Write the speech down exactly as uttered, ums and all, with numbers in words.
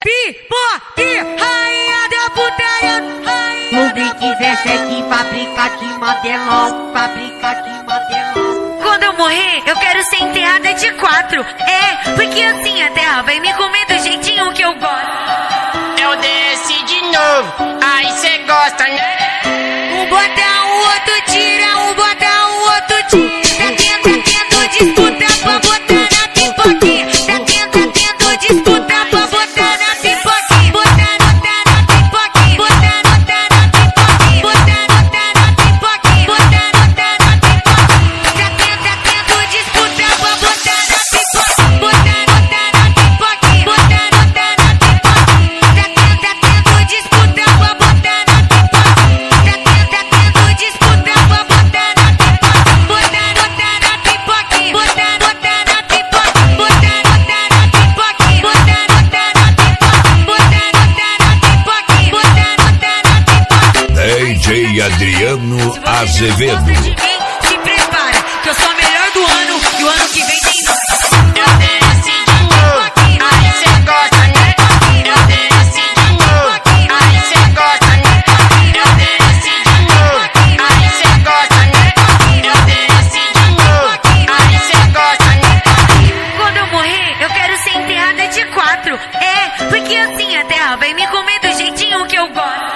Pipoque, rainha da putaria, rainha da putaria. dezessete, fábrica de modelão, fábrica de modelão. Quando eu morrer, eu quero ser enterrada de quatro. É, porque assim a terra vai me comer do jeitinho que eu gosto. Eu desci de novo, aí cê gosta, né? Um bota, o outro tira, um bota, o outro tira. Tá tendo, tá tendo disputa pra botar na pipoquinha. Tá tendo, tá tendo disputa pra botar na pipoquinha. Botar, botar na pipoquinha. Botar, botar na pipoquinha. Botar, botar na pipoquinha. Botar, botar na pipoquinha. Tá tendo, tá tendo disputa pra botar na pipoquinha. Botar, botar na pipoquinha. Botar, botar na pipoquinha. Tá tendo, tá tendo disputa pra botar na pipoquinha. Tá tendo, tá tendo disputa pra botar na pipoquinha. Botar, botar na pipoquinha. Botar, botar na pipoquinha. Botar, botar na pipoquinha. Botar, botar na pipoquinha. Botar, botar na pipoquinha. Botar, botar na pipoquinha. D J Adriano Azevedo. Gosta de mim? Se prepara, que eu sou a melhor do ano e o ano que vem tem nós. Eu desci de novo, aí cê gosta, né? Eu desci de novo, aí cê gosta, né? Eu desci de novo, aí cê gosta, né? Eu desci de novo, aí cê gosta, né? Quando eu morrer, eu quero ser enterrada de quatro. É, porque assim a terra vai me comer do jeitinho que eu gosto.